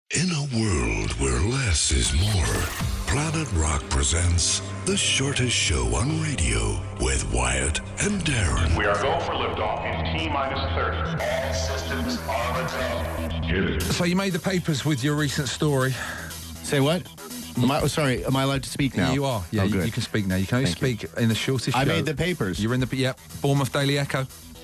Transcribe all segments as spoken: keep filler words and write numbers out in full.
In a world where less is more, Planet Rock presents the shortest show on radio with Wyatt and Darren. We are go for liftoff in T minus thirty. All systems are go. Hit it. So you made the papers with your recent story. Say what? Am I, oh, sorry, am I allowed to speak now? You are. Yeah, oh, you, good. you can speak now. You can only Thank speak in the shortest I show. made the papers. You're in the, yep, Bournemouth Daily Echo.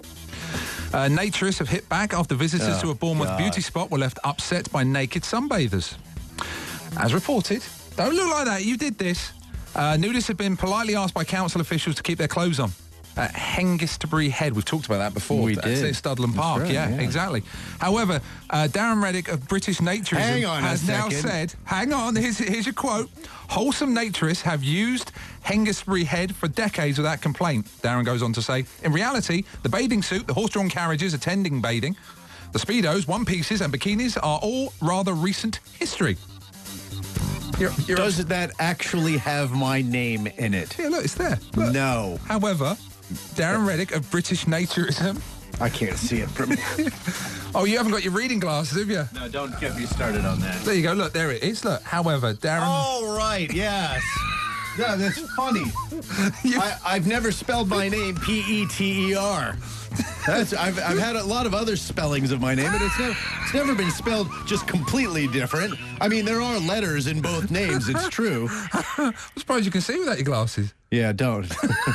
Uh, naturists have hit back after visitors Oh, to a Bournemouth God. beauty spot were left upset by naked sunbathers. As reported, don't look like that, you did this. Uh, nudists have been politely asked by council officials to keep their clothes on. At Hengistbury Head, we've talked about that before. We That's did. at Studland That's Park, right, yeah, yeah. exactly. However, uh, Darren Reddick of British Naturism Hang on a has now second. said, hang on, here's, here's your quote, wholesome naturists have used Hengistbury Head for decades without complaint. Darren goes on to say, in reality, the bathing suit, the horse-drawn carriages attending bathing, the Speedos, one-pieces and bikinis are all rather recent history. You're, you're Does that actually have my name in it? Yeah, look, it's there. Look. No. However, Darren Reddick of British Naturism. I can't see it from here. Oh, you haven't got your reading glasses, have you? No, don't get me started on that. There you go. Look, there it is. Look, however, Darren. Oh, right, yes. Yeah, that's funny. You- I, I've never spelled my name P E T E R. That's I've I've had a lot of other spellings of my name, but it's never it's never been spelled just completely different. I mean, there are letters in both names. It's true. I'm surprised you can see without your glasses. Yeah, don't,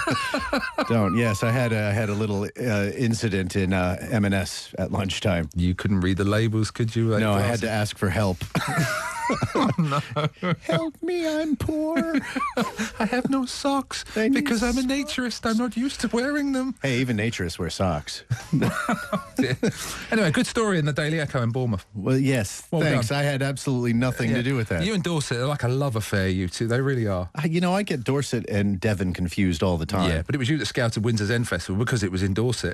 don't. Yes, I had a, I had a little uh, incident in uh, M and S at lunchtime. You couldn't read the labels, could you? No, I had to ask for help. Oh, no. Help me, I'm poor. I have no socks I need because I'm a naturist. I'm not used to wearing them. Hey, even naturists wear socks. Anyway, good story in the Daily Echo in Bournemouth. Well, yes, Well thanks. done. I had absolutely nothing Yeah. to do with that. You and Dorset are like a love affair, you two. They really are. Uh, You know, I get Dorset and Devon confused all the time. Yeah, but it was you that scouted Windsor's End Festival because it was in Dorset.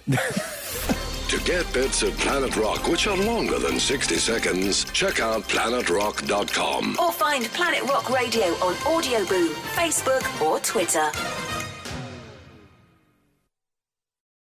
To get bits of Planet Rock, which are longer than sixty seconds, check out planet rock dot com. Or find Planet Rock Radio on Audio Boom, Facebook or Twitter.